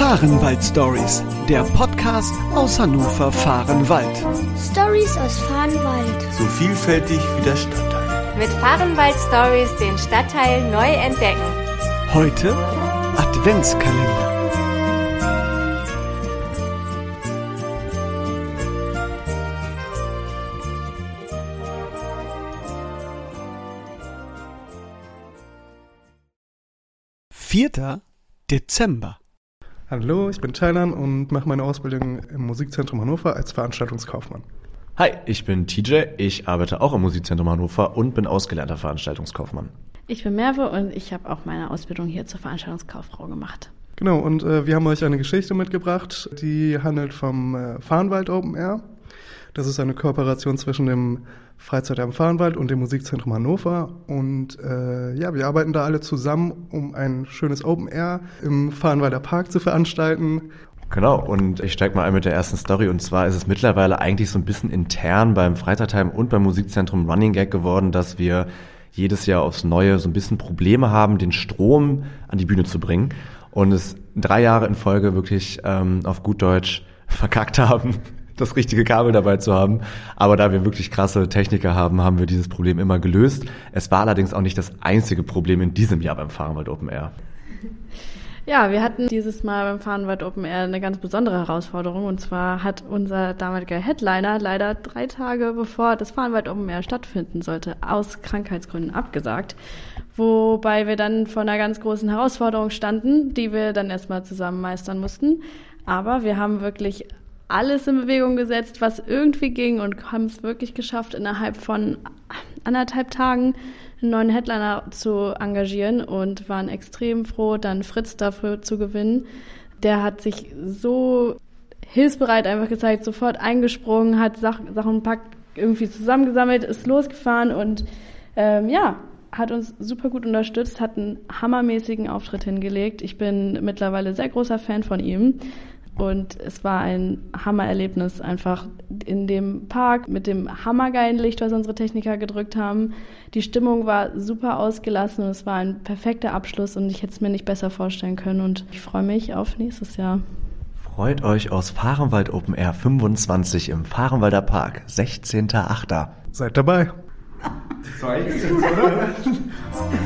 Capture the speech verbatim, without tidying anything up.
Fahrenwald-Stories, der Podcast aus Hannover Fahrenwald. Stories aus Fahrenwald. So vielfältig wie der Stadtteil. Mit Fahrenwald-Stories den Stadtteil neu entdecken. Heute Adventskalender. vierter Dezember. Hallo, ich bin Taylan und mache meine Ausbildung im Musikzentrum Hannover als Veranstaltungskaufmann. Hi, ich bin T J, ich arbeite auch im Musikzentrum Hannover und bin ausgelernter Veranstaltungskaufmann. Ich bin Merve und ich habe auch meine Ausbildung hier zur Veranstaltungskauffrau gemacht. Genau, und äh, wir haben euch eine Geschichte mitgebracht, die handelt vom äh, Fahrenwald Open Air. Das ist eine Kooperation zwischen dem Freizeit am Fahrenwald und dem Musikzentrum Hannover. Und äh, ja, wir arbeiten da alle zusammen, um ein schönes Open Air im Fahrenwalder Park zu veranstalten. Genau, und ich steige mal ein mit der ersten Story. Und zwar ist es mittlerweile eigentlich so ein bisschen intern beim Freizeitheim und beim Musikzentrum Running Gag geworden, dass wir jedes Jahr aufs Neue so ein bisschen Probleme haben, den Strom an die Bühne zu bringen. Und es drei Jahre in Folge wirklich ähm, auf gut Deutsch verkackt haben, das richtige Kabel dabei zu haben. Aber da wir wirklich krasse Techniker haben, haben wir dieses Problem immer gelöst. Es war allerdings auch nicht das einzige Problem in diesem Jahr beim Fahrenwald Open Air. Ja, wir hatten dieses Mal beim Fahrenwald Open Air eine ganz besondere Herausforderung. Und zwar hat unser damaliger Headliner leider drei Tage bevor das Fahrenwald Open Air stattfinden sollte, aus Krankheitsgründen abgesagt. Wobei wir dann vor einer ganz großen Herausforderung standen, die wir dann erstmal zusammen meistern mussten. Aber wir haben wirklich alles in Bewegung gesetzt, was irgendwie ging, und haben es wirklich geschafft, innerhalb von anderthalb Tagen einen neuen Headliner zu engagieren und waren extrem froh, dann Fritz dafür zu gewinnen. Der hat sich so hilfsbereit einfach gezeigt, sofort eingesprungen, hat Sachen, Sachen packt, irgendwie zusammengesammelt, ist losgefahren und ähm, ja, hat uns super gut unterstützt, hat einen hammermäßigen Auftritt hingelegt. Ich bin mittlerweile sehr großer Fan von ihm. Und es war ein Hammererlebnis, einfach in dem Park mit dem hammergeilen Licht, was unsere Techniker gedrückt haben. Die Stimmung war super ausgelassen und es war ein perfekter Abschluss und ich hätte es mir nicht besser vorstellen können. Und ich freue mich auf nächstes Jahr. Freut euch aus Fahrenwald Open Air fünfundzwanzig im Fahrenwalder Park, sechzehnter achter Seid dabei. So eigentlich ist es, oder?